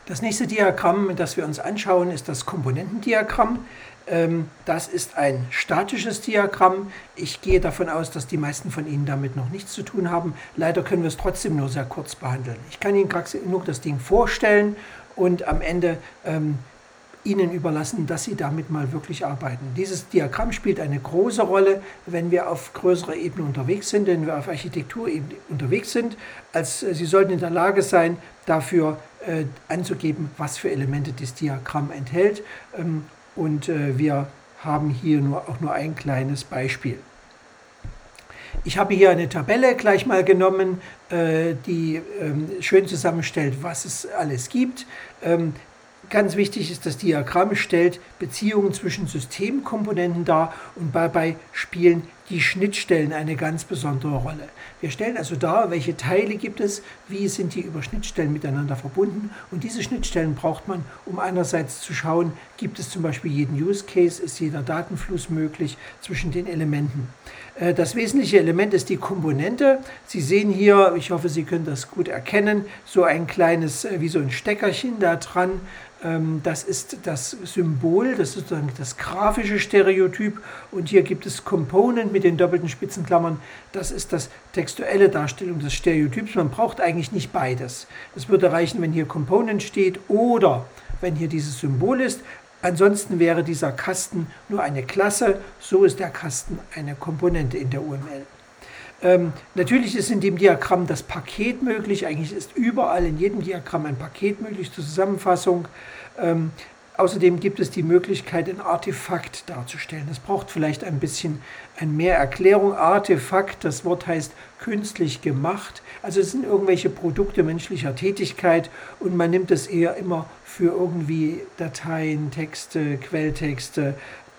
Das nächste Diagramm, das wir uns anschauen, ist das Komponentendiagramm. Das ist ein statisches Diagramm. Ich gehe davon aus, dass die meisten von Ihnen damit noch nichts zu tun haben. Leider können wir es trotzdem nur sehr kurz behandeln. Ich kann Ihnen nur das Ding vorstellen und am Ende Ihnen überlassen, dass Sie damit mal wirklich arbeiten. Dieses Diagramm spielt eine große Rolle, wenn wir auf größerer Ebene unterwegs sind, wenn wir auf Architekturebene unterwegs sind. Sie sollten in der Lage sein, dafür anzugeben, was für Elemente das Diagramm enthält. Wir haben hier auch nur ein kleines Beispiel. Ich habe hier eine Tabelle gleich mal genommen, die schön zusammenstellt, was es alles gibt. Ganz wichtig ist, das Diagramm stellt Beziehungen zwischen Systemkomponenten dar und dabei spielen die Schnittstellen eine ganz besondere Rolle. Wir stellen also dar, welche Teile gibt es, wie sind die über Schnittstellen miteinander verbunden, und diese Schnittstellen braucht man, um einerseits zu schauen, gibt es zum Beispiel jeden Use Case, ist jeder Datenfluss möglich zwischen den Elementen. Das wesentliche Element ist die Komponente. Sie sehen hier, ich hoffe, Sie können das gut erkennen, so ein kleines, wie so ein Steckerchen da dran. Das ist das Symbol, das ist sozusagen das grafische Stereotyp, und hier gibt es Component mit den doppelten Spitzenklammern. Das ist das textuelle Darstellung des Stereotyps. Man braucht eigentlich nicht beides. Es würde reichen, wenn hier Component steht oder wenn hier dieses Symbol ist. Ansonsten wäre dieser Kasten nur eine Klasse, so ist der Kasten eine Komponente in der UML. Natürlich ist in dem Diagramm das Paket möglich, eigentlich ist überall in jedem Diagramm ein Paket möglich zur Zusammenfassung. Außerdem gibt es die Möglichkeit, ein Artefakt darzustellen. Das braucht vielleicht ein bisschen mehr Erklärung. Artefakt, das Wort heißt künstlich gemacht. Also es sind irgendwelche Produkte menschlicher Tätigkeit und man nimmt es eher immer für irgendwie Dateien, Texte, Quelltexte,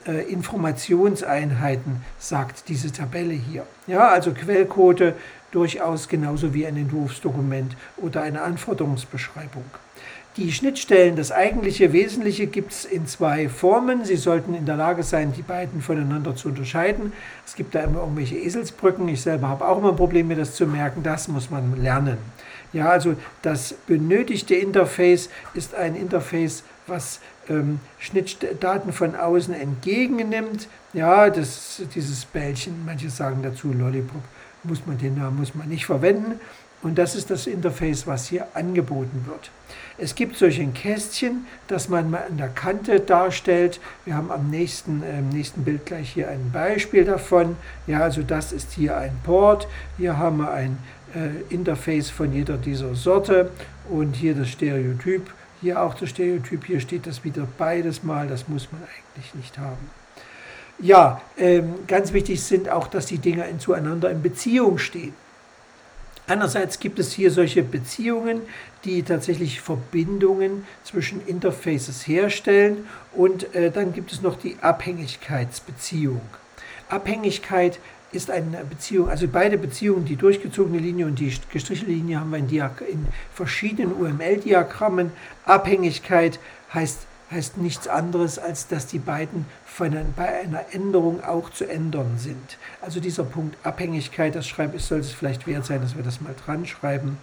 Informationseinheiten, sagt diese Tabelle hier. Ja, also Quellcode durchaus genauso wie ein Entwurfsdokument oder eine Anforderungsbeschreibung. Die Schnittstellen, das eigentliche Wesentliche, gibt es in zwei Formen. Sie sollten in der Lage sein, die beiden voneinander zu unterscheiden. Es gibt da immer irgendwelche Eselsbrücken. Ich selber habe auch immer ein Problem, mir das zu merken. Das muss man lernen. Ja, also das benötigte Interface ist ein Interface, was Daten von außen entgegennimmt. Ja, dieses Bällchen, manche sagen dazu Lollipop, den Namen muss man nicht verwenden. Und das ist das Interface, was hier angeboten wird. Es gibt solche Kästchen, das man mal an der Kante darstellt. Wir haben am nächsten Bild gleich hier ein Beispiel davon. Ja, also das ist hier ein Port. Hier haben wir ein Interface von jeder dieser Sorte und hier das Stereotyp. Hier auch das Stereotyp. Hier steht das wieder beides mal. Das muss man eigentlich nicht haben. Ja, ganz wichtig sind auch, dass die Dinger zueinander in Beziehung stehen. Einerseits gibt es hier solche Beziehungen, die tatsächlich Verbindungen zwischen Interfaces herstellen, und dann gibt es noch die Abhängigkeitsbeziehung. Abhängigkeit ist eine Beziehung, also beide Beziehungen, die durchgezogene Linie und die gestrichelte Linie, haben wir in verschiedenen UML-Diagrammen. Abhängigkeit heißt nichts anderes, als dass die beiden bei einer Änderung auch zu ändern sind. Also dieser Punkt Abhängigkeit, soll es vielleicht wert sein, dass wir das mal dran schreiben.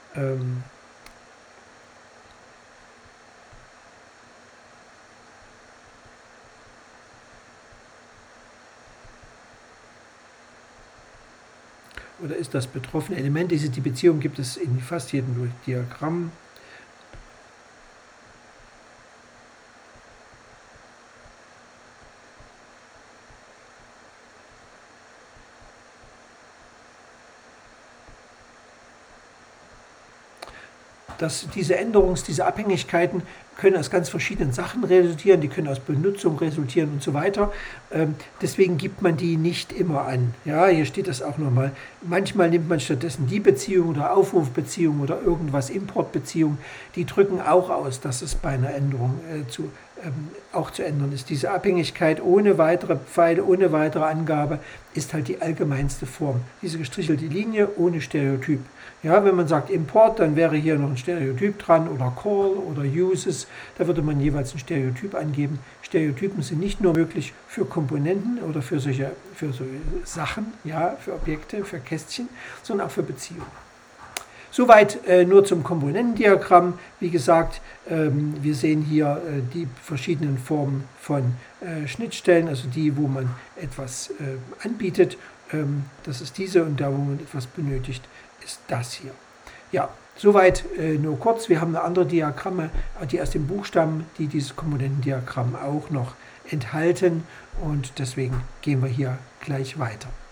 Oder ist das betroffene Element? Die Beziehung gibt es in fast jedem Diagramm. Diese Abhängigkeiten können aus ganz verschiedenen Sachen resultieren, die können aus Benutzung resultieren und so weiter. Deswegen gibt man die nicht immer an. Ja, hier steht das auch nochmal. Manchmal nimmt man stattdessen die Beziehung oder Aufrufbeziehung oder irgendwas, Importbeziehung. Die drücken auch aus, dass es bei einer Änderung auch zu ändern ist. Diese Abhängigkeit ohne weitere Pfeile, ohne weitere Angabe ist halt die allgemeinste Form. Diese gestrichelte Linie ohne Stereotyp. Ja, wenn man sagt Import, dann wäre hier noch ein Stereotyp dran oder Call oder Uses. Da würde man jeweils ein Stereotyp angeben. Stereotypen sind nicht nur möglich für Komponenten oder für solche Sachen, ja, für Objekte, für Kästchen, sondern auch für Beziehungen. Soweit nur zum Komponentendiagramm. Wie gesagt, wir sehen hier die verschiedenen Formen von Schnittstellen, also die, wo man etwas anbietet. Das ist diese, und da, wo man etwas benötigt, ist das hier. Ja, soweit nur kurz. Wir haben eine andere Diagramme, die aus dem Buch stammen, die dieses Komponentendiagramm auch noch enthalten, und deswegen gehen wir hier gleich weiter.